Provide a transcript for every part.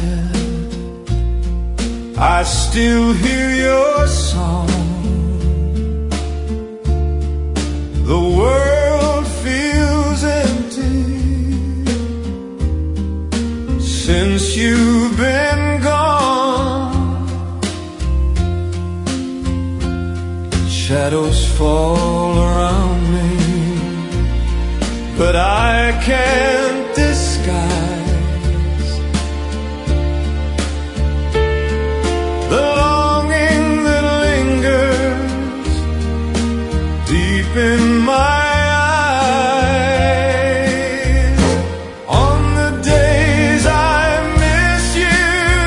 tired, I still hear your song. The world feels empty since you've been gone. Shadows fall around me, but I can't disguise the longing that lingers deep in my eyes. On the days I miss you,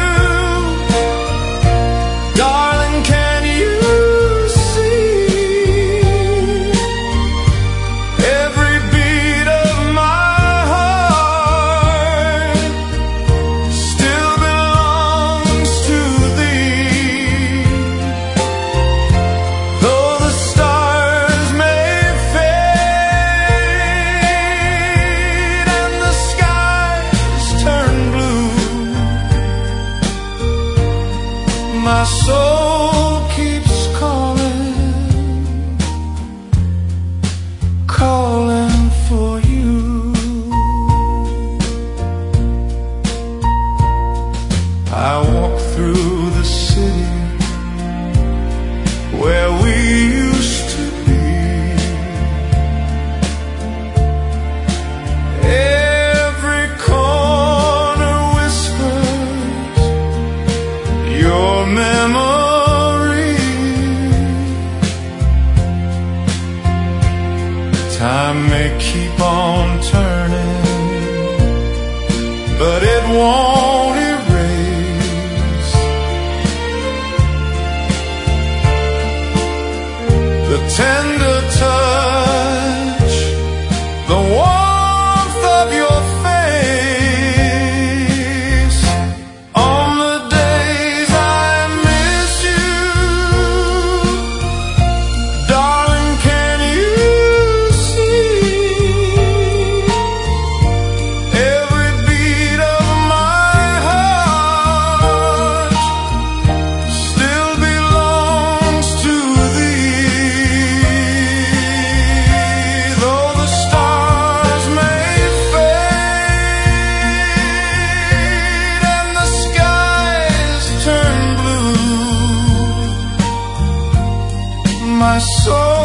darling, can you see every beat of my heart still belongs to thee? Though the stars may fade and the skies turn blue, my soul keeps calling, calling for you. I walk through the city where we used to be. Every corner whispers your memory. Time may keep on turning, but it won't erase the tender touch, the warmth of your face. On the days I miss you, darling, can you see every beat of my heart still belongs to thee? Though the stars may fade and the skies turn blue, my soul